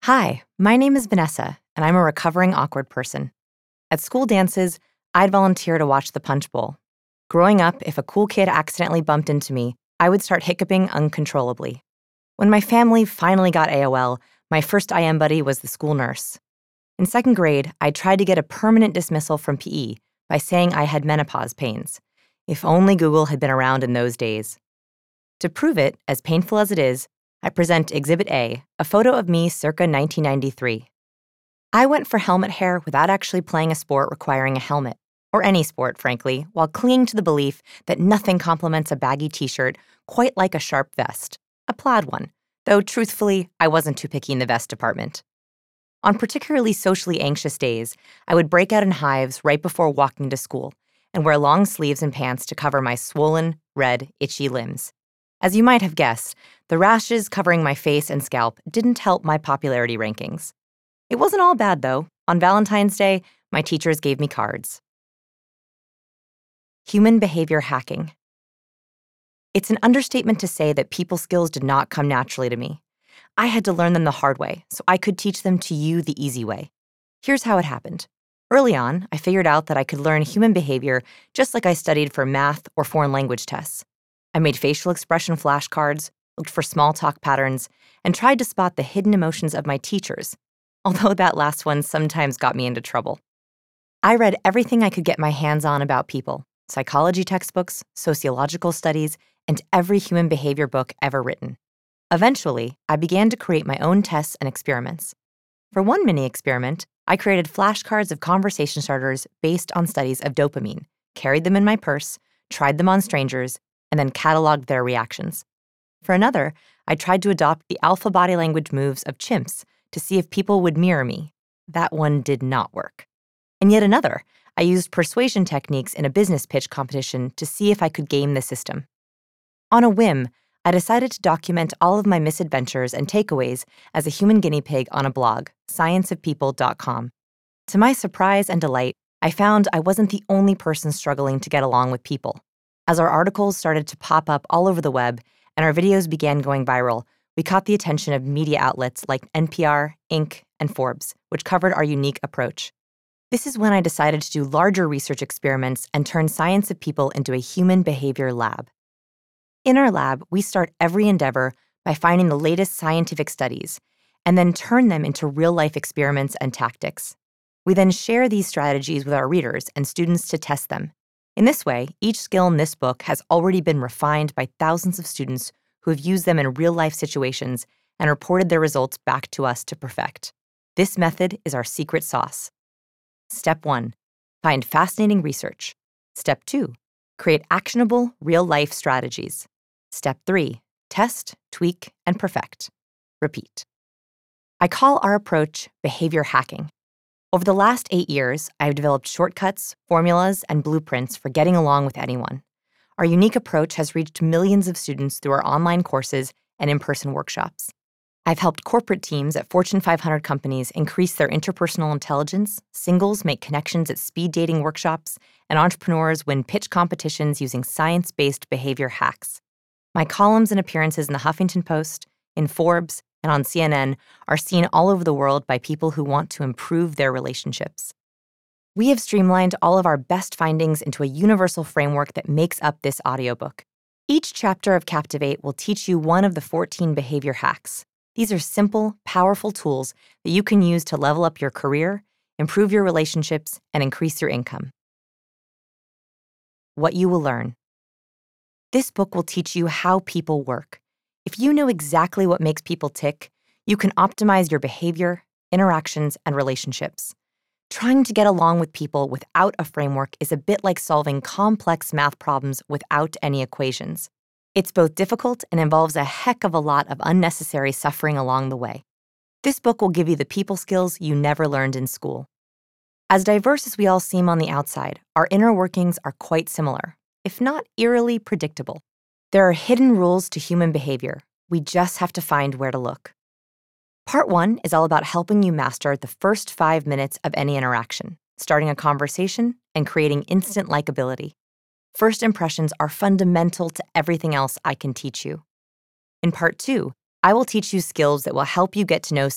Hi, my name is Vanessa, and I'm a recovering awkward person. At school dances, I'd volunteer to watch the punch bowl. Growing up, if a cool kid accidentally bumped into me, I would start hiccuping uncontrollably. When my family finally got AOL, my first IM buddy was the school nurse. In second grade, I tried to get a permanent dismissal from PE by saying I had menopause pains. If only Google had been around in those days. To prove it, as painful as it is, I present Exhibit A, a photo of me circa 1993. I went for helmet hair without actually playing a sport requiring a helmet, or any sport, frankly, while clinging to the belief that nothing complements a baggy t-shirt quite like a sharp vest, a plaid one, though truthfully, I wasn't too picky in the vest department. On particularly socially anxious days, I would break out in hives right before walking to school and wear long sleeves and pants to cover my swollen, red, itchy limbs. As you might have guessed, the rashes covering my face and scalp didn't help my popularity rankings. It wasn't all bad, though. On Valentine's Day, my teachers gave me cards. Human behavior hacking. It's an understatement to say that people skills did not come naturally to me. I had to learn them the hard way, so I could teach them to you the easy way. Here's how it happened. Early on, I figured out that I could learn human behavior just like I studied for math or foreign language tests. I made facial expression flashcards, looked for small talk patterns, and tried to spot the hidden emotions of my teachers, although that last one sometimes got me into trouble. I read everything I could get my hands on about people, psychology textbooks, sociological studies, and every human behavior book ever written. Eventually, I began to create my own tests and experiments. For one mini experiment, I created flashcards of conversation starters based on studies of dopamine, carried them in my purse, tried them on strangers, and then cataloged their reactions. For another, I tried to adopt the alpha body language moves of chimps to see if people would mirror me. That one did not work. And yet another, I used persuasion techniques in a business pitch competition to see if I could game the system. On a whim, I decided to document all of my misadventures and takeaways as a human guinea pig on a blog, scienceofpeople.com. To my surprise and delight, I found I wasn't the only person struggling to get along with people. As our articles started to pop up all over the web and our videos began going viral, we caught the attention of media outlets like NPR, Inc., and Forbes, which covered our unique approach. This is when I decided to do larger research experiments and turn Science of People into a human behavior lab. In our lab, we start every endeavor by finding the latest scientific studies and then turn them into real-life experiments and tactics. We then share these strategies with our readers and students to test them. In this way, each skill in this book has already been refined by thousands of students who have used them in real-life situations and reported their results back to us to perfect. This method is our secret sauce. Step 1, find fascinating research. Step 2, create actionable, real-life strategies. Step 3, test, tweak, and perfect. Repeat. I call our approach behavior hacking. Over the last 8 years, I've developed shortcuts, formulas, and blueprints for getting along with anyone. Our unique approach has reached millions of students through our online courses and in-person workshops. I've helped corporate teams at Fortune 500 companies increase their interpersonal intelligence, singles make connections at speed dating workshops, and entrepreneurs win pitch competitions using science-based behavior hacks. My columns and appearances in the Huffington Post, in Forbes, and on CNN are seen all over the world by people who want to improve their relationships. We have streamlined all of our best findings into a universal framework that makes up this audiobook. Each chapter of Captivate will teach you one of the 14 behavior hacks. These are simple, powerful tools that you can use to level up your career, improve your relationships, and increase your income. What you will learn. This book will teach you how people work. If you know exactly what makes people tick, you can optimize your behavior, interactions, and relationships. Trying to get along with people without a framework is a bit like solving complex math problems without any equations. It's both difficult and involves a heck of a lot of unnecessary suffering along the way. This book will give you the people skills you never learned in school. As diverse as we all seem on the outside, our inner workings are quite similar, if not eerily predictable. There are hidden rules to human behavior. We just have to find where to look. Part 1 is all about helping you master the first 5 minutes of any interaction, starting a conversation and creating instant likability. First impressions are fundamental to everything else I can teach you. In Part 2, I will teach you skills that will help you get to know